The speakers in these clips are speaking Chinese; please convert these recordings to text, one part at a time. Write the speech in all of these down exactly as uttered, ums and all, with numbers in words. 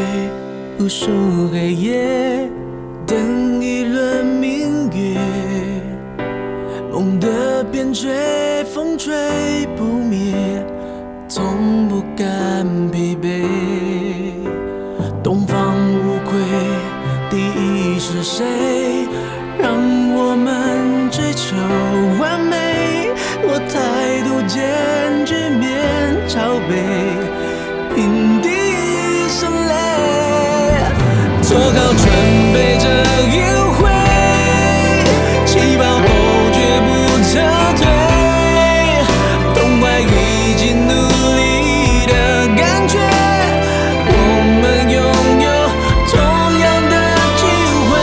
无数黑夜等一轮明月，梦的边陲风吹不灭，从不敢疲惫。东方无愧，第一是谁？让我们追求完美，我态度坚决面朝北，平地一声泪，做好准备这一回，起跑后绝不撤退，痛快已经努力的感觉，我们拥有同样的机会。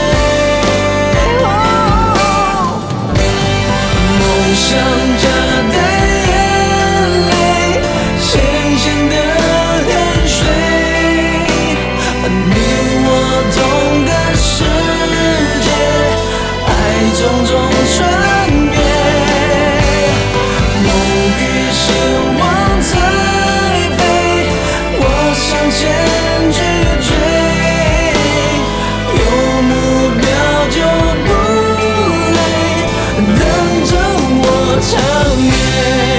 哦，梦想着的眼泪，咸咸的泪水，你我同个世界，爱种种转变，梦与希望在飞，我向前去追，有目标就不累，等着我超越。